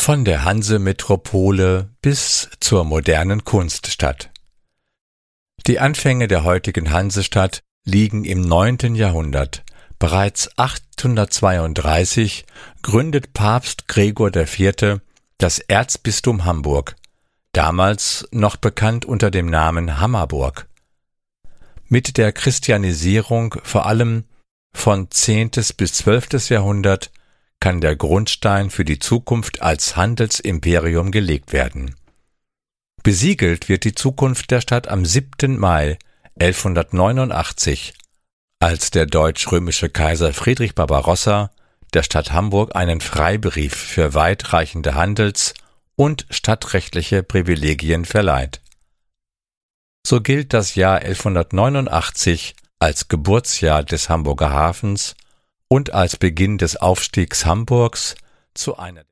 Von der Hansemetropole bis zur modernen Kunststadt. Die Anfänge der heutigen Hansestadt liegen im 9. Jahrhundert. Bereits 832 gründet Papst Gregor IV. Das Erzbistum Hamburg, damals noch bekannt unter dem Namen Hammerburg. Mit der Christianisierung vor allem von 10. bis 12. Jahrhundert kann der Grundstein für die Zukunft als Handelsimperium gelegt werden. Besiegelt wird die Zukunft der Stadt am 7. Mai 1189, als der deutsch-römische Kaiser Friedrich Barbarossa der Stadt Hamburg einen Freibrief für weitreichende handels- und stadtrechtliche Privilegien verleiht. So gilt das Jahr 1189 als Geburtsjahr des Hamburger Hafens und als Beginn des Aufstiegs Hamburgs zu einer